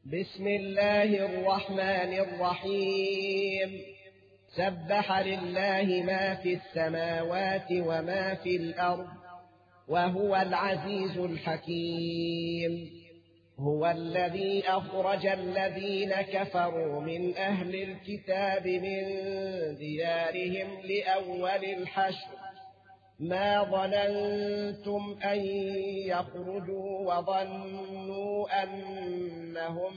بسم الله الرحمن الرحيم. سبح لله ما في السماوات وما في الأرض وهو العزيز الحكيم. هو الذي أخرج الذين كفروا من أهل الكتاب من ديارهم لأول الحشر ما ظننتم أن يخرجوا وظنوا أنهم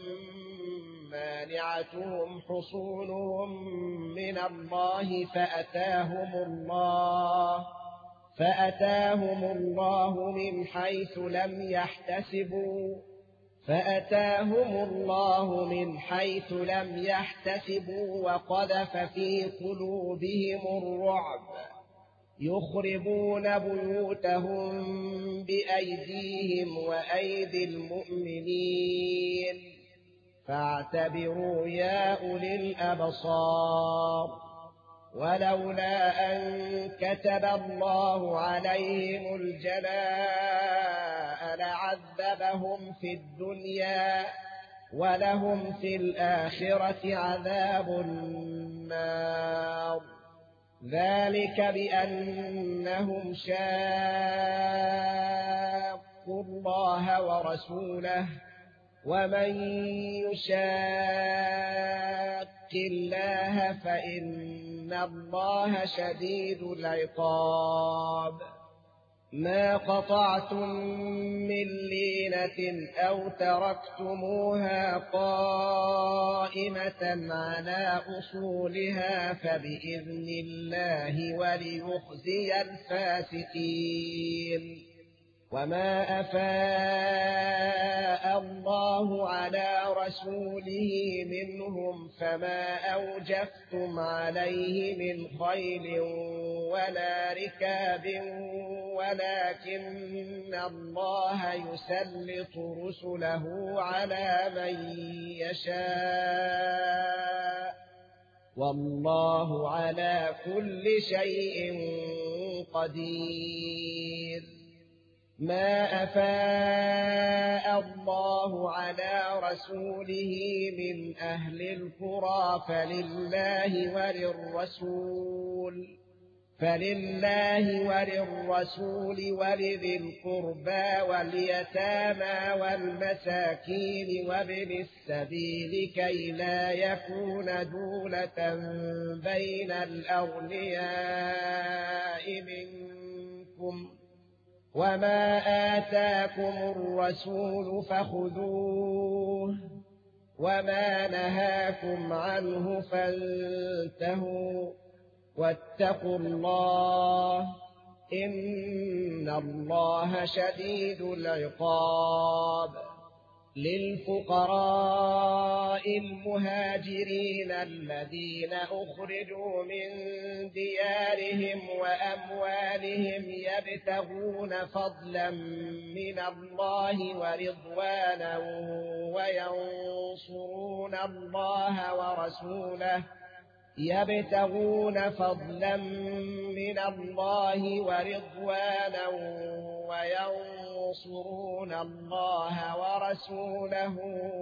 مانعتهم حصونهم من الله فأتاهم الله من حيث لم يحتسبوا وقذف في قلوبهم الرعب يخربون بيوتهم بأيديهم وأيدي المؤمنين فاعتبروا يا أولي الأبصار. ولولا أن كتب الله عليهم الجلاء لعذبهم في الدنيا ولهم في الآخرة عذاب النار. ذلك بأنهم شاقوا الله ورسوله ومن يشاق الله فإن الله شديد العقاب. ما قطعتم من لينة أو تركتموها قائمة على أصولها فبإذن الله وليخزي الفاسقين. وما أفاء الله على رسوله منهم فما أوجفتم عليه من خيل ولا ركاب ولكن الله يسلط رسله على من يشاء والله على كل شيء قدير. ما أفاء الله على رسوله من أهل القرى فلله وللرسول ولذي القربى واليتامى والمساكين وابن السبيل كي لا يكون دولة بين الأغنياء منكم. وما آتاكم الرسول فخذوه وما نهاكم عنه فانتهوا واتقوا الله إن الله شديد العقاب. للفقراء المهاجرين الذين أخرجوا من ديارهم وأموالهم يبتغون فضلا من الله ورضوانا وينصرون الله ورسوله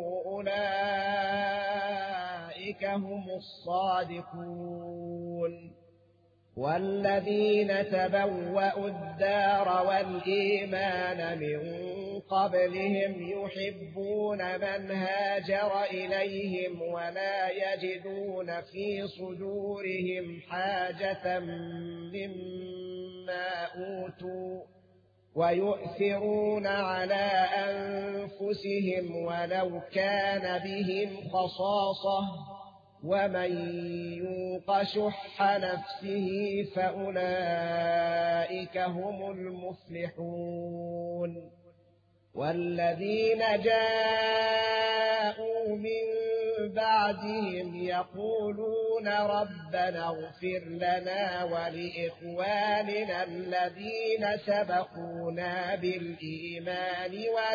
أولئك هم الصادقون. والذين تبوأوا الدار والإيمان من قبلهم يحبون من هاجر إليهم ولا يجدون في صدورهم حاجة مما أوتوا ويؤثرون على أنفسهم ولو كان بهم خصاصة ومن يوق شح نفسه فأولئك هم المفلحون. والذين جاءوا من بعدهم يقولون ربنا اغفر لنا ولإخواننا الذين سبقونا بالإيمان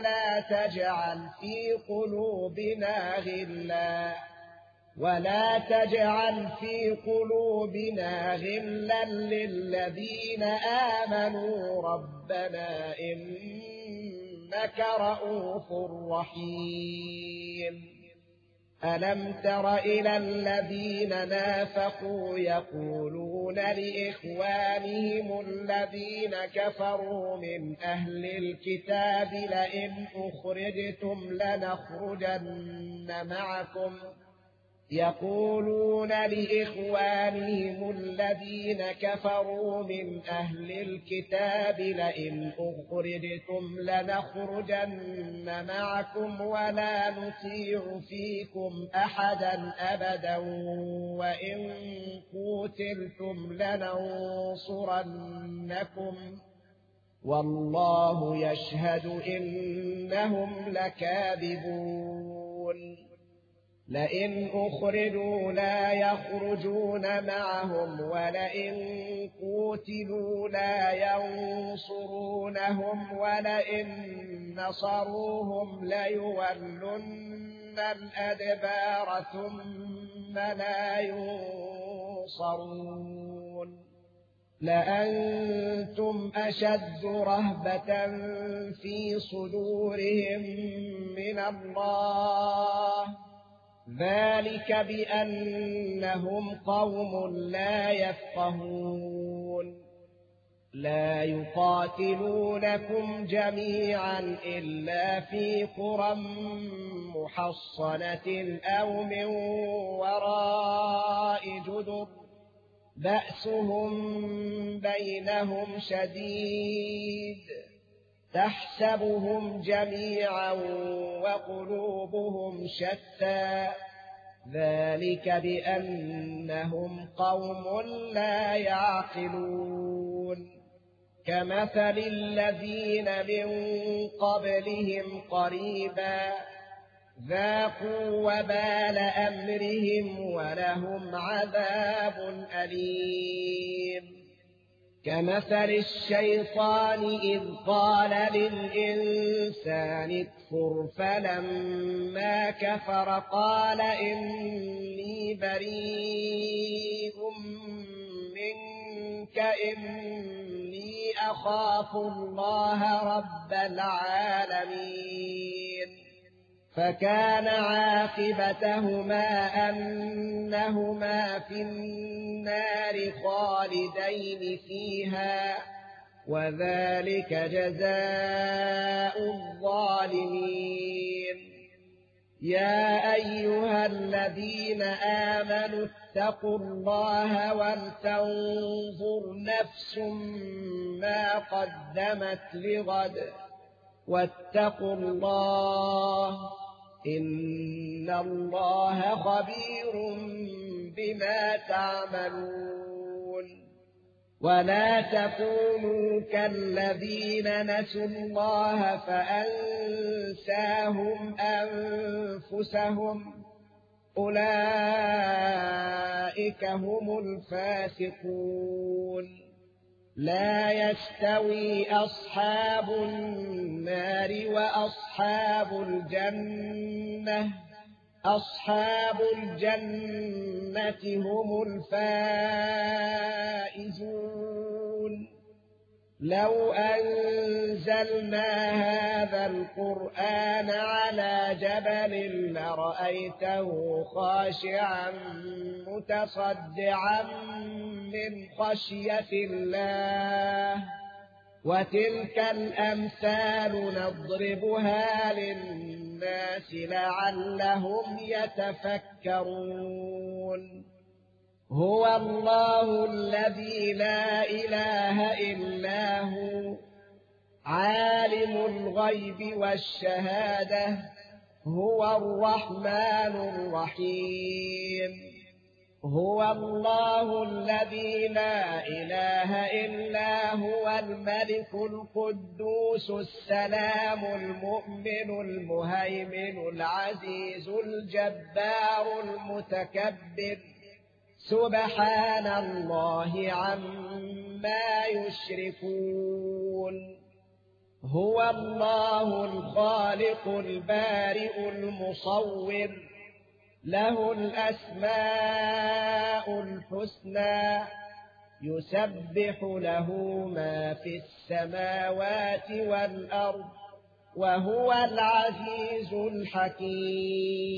ولا تجعل في قلوبنا غلا للذين آمنوا ربنا إنك رؤوف رحيم. ألم تر إلى الذين نافقوا يقولون لإخوانهم الذين كفروا من أهل الكتاب لئن أخرجتم لنخرجن معكم يقولون لإخوانهم الذين كفروا من أهل الكتاب لئن أخرجتم لنخرجن معكم ولا نطيع فيكم أحدا أبدا وإن قوتلتم لننصرنكم والله يشهد إنهم لكاذبون لئن أخرجوا لا يخرجون معهم ولئن قوتلوا لا ينصرونهم ولئن نصروهم ليولن الأدبار ثم لا ينصرون لأنتم أشد رهبة في صدورهم من الله ذلك بأنهم قوم لا يفقهون لا يقاتلونكم جميعا إلا في قرى محصنة أو من وراء جدر بأسهم بينهم شديد تحسبهم جميعا وقلوبهم شتى ذلك بأنهم قوم لا يعقلون كمثل الذين من قبلهم قريبا ذاقوا وبال أمرهم ولهم عذاب أليم كمثل الشيطان إذ قال للإنسان اكفر فلما كفر قال إني بريء منك إني أخاف الله رب العالمين فكان عاقبتهما أنهما في النار خالدين فيها وذلك جزاء الظالمين يا أيها الذين آمنوا اتقوا الله ولتنظر نفس ما قدمت لغد واتقوا الله إن الله خبير بما تعملون ولا تكونوا كالذين نسوا الله فأنساهم أنفسهم أولئك هم الفاسقون لا يستوي أصحاب النار وأصحاب الجنة أصحاب الجنة هم الفائزون لو أنزلنا هذا القرآن على جبل لرأيته خاشعا متصدعا من خشية الله وتلك الأمثال نضربها للناس لعلهم يتفكرون هو الله الذي لا إله إلا هو عالم الغيب والشهادة هو الرحمن الرحيم هو الله الذي لا إله إلا هو الملك القدوس السلام المؤمن المهيمن العزيز الجبار المتكبر سبحان الله عما يشركون هو الله الخالق البارئ المصور له الأسماء الحسنى يسبح له ما في السماوات والأرض وهو العزيز الحكيم